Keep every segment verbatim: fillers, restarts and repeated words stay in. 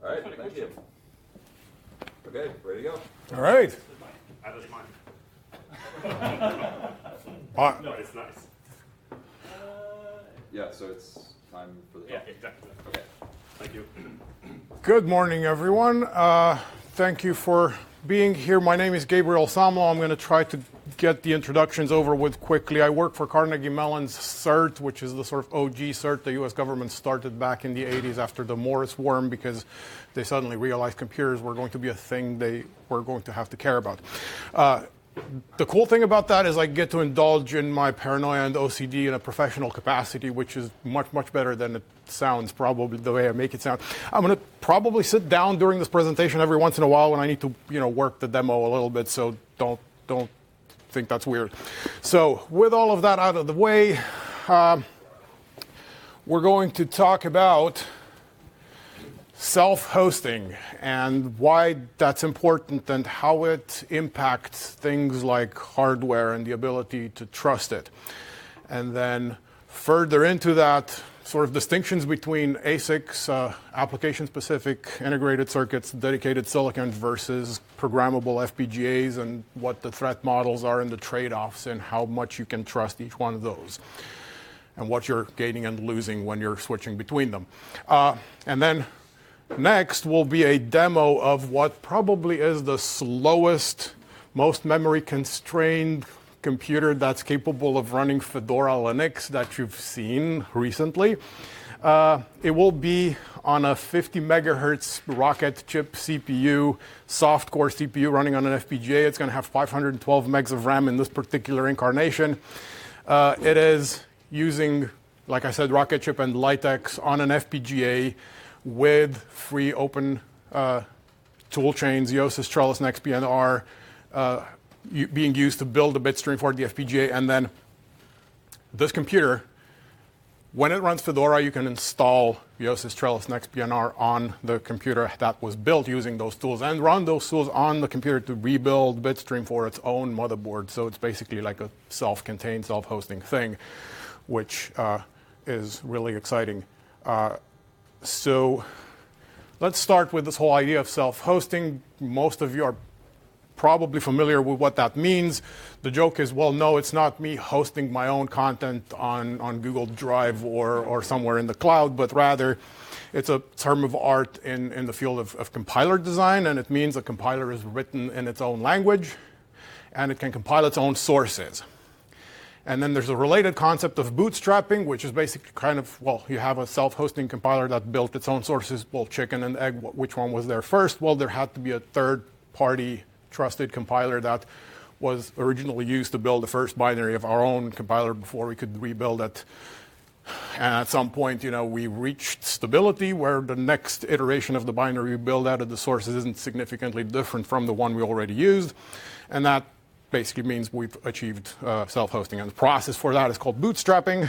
All right, thank you. Okay, ready to go. All right. I was mine. Uh, No, it's nice. Yeah, so it's time for the Yeah, talk. exactly. Okay. Thank you. Good morning, everyone. Uh, thank you for being here. My name is Gabriel Samlo. I'm going to try to get the introductions over with quickly. I work for Carnegie Mellon's CERT, which is the sort of O G CERT the U S government started back in the eighties after the Morris worm because they suddenly realized computers were going to be a thing they were going to have to care about. Uh, The cool thing about that is I get to indulge in my paranoia and O C D in a professional capacity, which is much, much better than it sounds, probably the way I make it sound. I'm going to probably sit down during this presentation every once in a while when I need to, you know, work the demo a little bit, so don't, don't think that's weird. So with all of that out of the way, uh, we're going to talk about self-hosting and why that's important and how it impacts things like hardware and the ability to trust it. And then further into that, sort of distinctions between A S I Cs, uh, application-specific integrated circuits, dedicated silicon versus programmable F P G As, and what the threat models are and the trade-offs and how much you can trust each one of those, and what you're gaining and losing when you're switching between them. Uh, and then next will be a demo of what probably is the slowest, most memory-constrained computer that's capable of running Fedora Linux that you've seen recently. Uh, it will be on a fifty megahertz Rocket chip C P U, soft-core C P U running on an F P G A. It's going to have five hundred twelve megs of RAM in this particular incarnation. Uh, it is using, like I said, Rocket chip and Litex on an F P G A with free open uh, tool chains, Yosys, Trellis, and X P N R uh, being used to build a bitstream for the F P G A. And then this computer, when it runs Fedora, you can install Yosys, Trellis, and X P N R on the computer that was built using those tools and run those tools on the computer to rebuild bitstream for its own motherboard. So it's basically like a self-contained, self-hosting thing, which uh, is really exciting. Uh, So let's start with this whole idea of self-hosting. Most of you are probably familiar with what that means. The joke is, well, no, it's not me hosting my own content on, on Google Drive or, or somewhere in the cloud, but rather it's a term of art in, in the field of, of compiler design, and it means a compiler is written in its own language, and it can compile its own sources. And then there's a related concept of bootstrapping, which is basically kind of, well, you have a self-hosting compiler that built its own sources. Well, chicken and egg, which one was there first? Well, there had to be a third-party trusted compiler that was originally used to build the first binary of our own compiler before we could rebuild it. And at some point, you know, we reached stability where the next iteration of the binary we build out of the sources isn't significantly different from the one we already used. And that basically means we've achieved uh, self-hosting. And the process for that is called bootstrapping.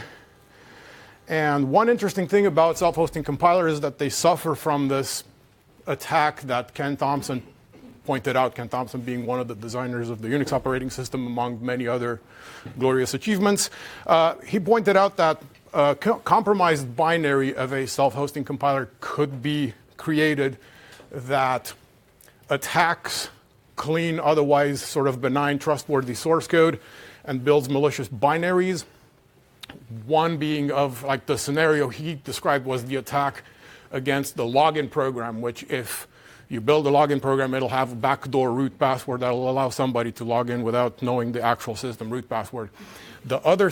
And one interesting thing about self-hosting compilers is that they suffer from this attack that Ken Thompson pointed out, Ken Thompson being one of the designers of the Unix operating system, among many other glorious achievements. Uh, he pointed out that a co- compromised binary of a self-hosting compiler could be created that attacks clean, otherwise sort of benign, trustworthy source code and builds malicious binaries. One being of, like, the scenario he described was the attack against the login program, which if you build a login program, it'll have a backdoor root password that will allow somebody to log in without knowing the actual system root password. The other